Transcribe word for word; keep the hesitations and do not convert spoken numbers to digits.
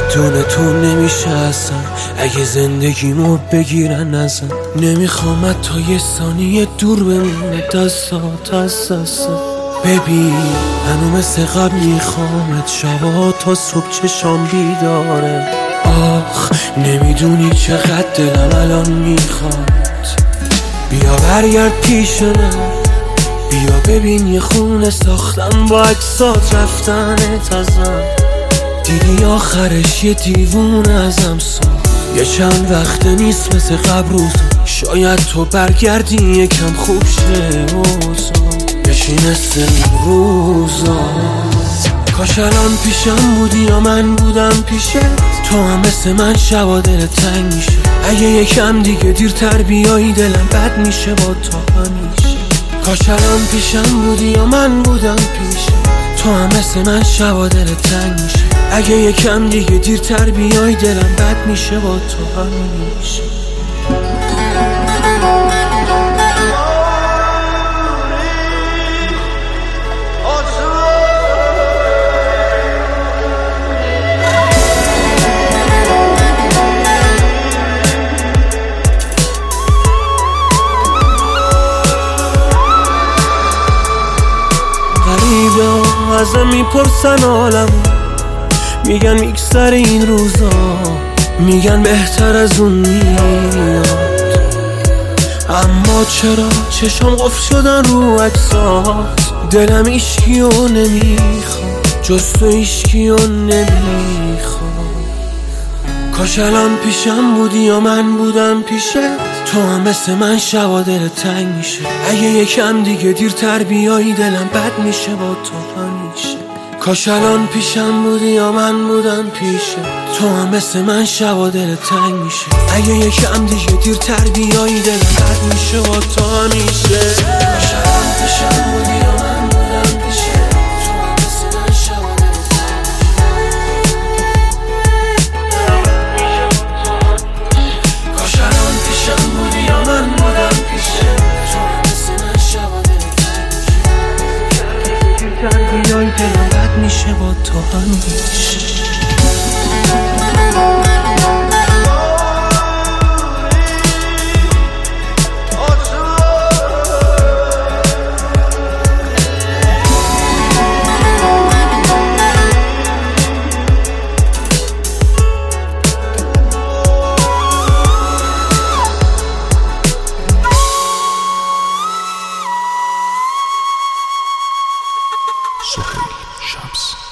بدون تو نمیشه اصلا، اگه زندگیمو بگیرن ازم. نمیخوام تا یه ثانیه دور بمونه دستات از دستم. ببین هنو مثل قبل میخوامت، شبا تا صبح چشام بیداره. آخ نمیدونی چقدر دلم الان میخواد. بیا برگرد پیش من، بیا ببین یه خونه ساختم با عکسات رفتنت ازم. دیدی آخرش یه دیوونه ازم ساخت. یه چند وقت نیست مثل قبل روزا، شاید تو برگردی یکم خوب شه اوزا، بشی مثل اون روزا. کاش الان پیشم بودی یا من بودم پیشت، تو هم مثل من شبا دل تنگ میشه. اگه یکم دیگه دیرتر بیایی دلم بد میشه با تو همیشه. کاش الان پیشم بودی یا من بودم پیشت، تو هم مثل من شبا دل تنگ میشه. اگه یکم دیگه دیرتر بیای دلم بد میشه با تو همیشه. ازم میپرسن عالم، میگن میگذر این روزا، میگن بهتر از اون میاد. اما چرا چشم قفل شدن رو عکسات؟ دلم ایشکیو نمیخواد، جز تو ایشکیو نمیخواد. کاش الان پیشم بودی یا من بودم پیشت، تو هم مثل من شبا دل تنگ میشه. اگه یکم دیگه دیرتر بیایی دلم بد میشه با تو همیشه. کاش الان پیشم بودی یا من بودم پیشت، تو هم مثل من شبا دل تنگ میشه. اگه یکم دیگه دیرتر بیایی دلم بد میشه با تو همیشه. کاش الان پیشم بودی یا من بودم پیشت، تو هم مثل من شبا دل تنگ میشه. کاش الان پیشم بودی یا من بودم پیشت، تو هم مثل من شبا دل تنگ میشه. دیرتر بیایی دلم بد میشه با تو همیشه. Suhail Shams.